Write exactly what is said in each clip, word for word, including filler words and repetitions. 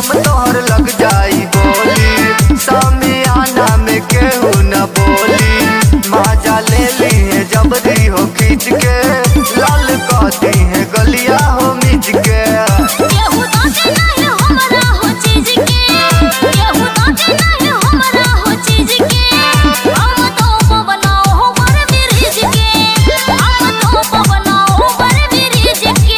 हम तोहर लग जाई बोली, सामियाना में केहू न बोली। माजा ले ली है जबरी हो खींच के, लाल कहती है गलिया हो मिच के। केहू ताके नहीं हमरा हो चीज के, केहू ताके नहीं हमरा हो चीज के। हम तो बनाओ हो बर ब्रिज के, हम तो बनाओ हो बर ब्रिज के।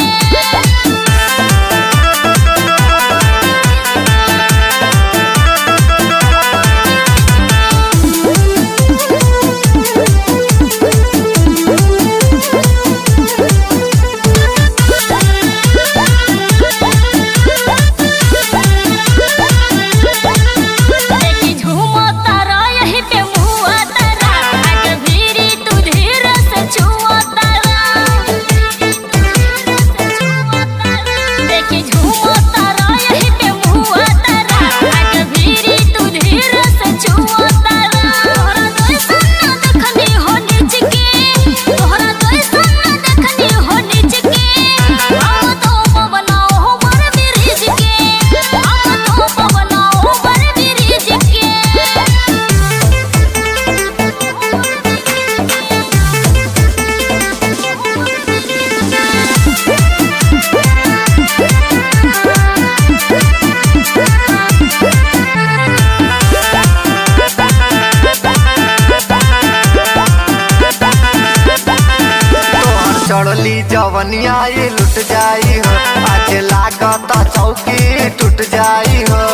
चढ़ली जवनिया ये लुट जाई हो, आज लागत चौकी टूट जाई हो।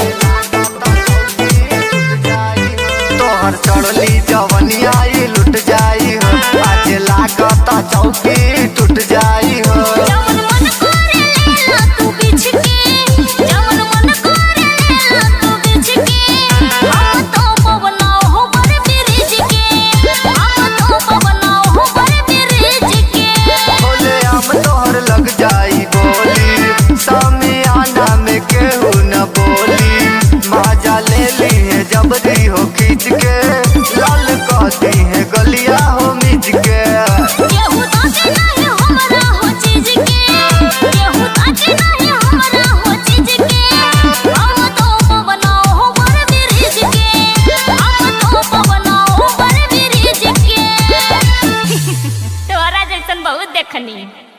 तोहर चढ़ली जवनिया ये लुट जाई हो, आज लागत चौकी टूट जाई हो। जवन मन करे लेला तू बिछ के, जवन मन करे लेला तू बिछ के। हम तो बनाओ हो बर ब्रिज के, हम तो बनाओ हो बर ब्रिज के। बोले हम तोहर लग जाई बोली, सामियाना में केहू न बोली। माजा ले ली है जबरी हो खींच के, लाल कहती है गलिया हो मिच के। केहू ताके नहीं हमरा हो चीज के, केहू ताके नहीं हमरा हो चीज के। हम तो बनाओ हो बर ब्रिज के, हम तो बनाओ हो बर ब्रिज के। तोरा जैसन बहुत देखनी।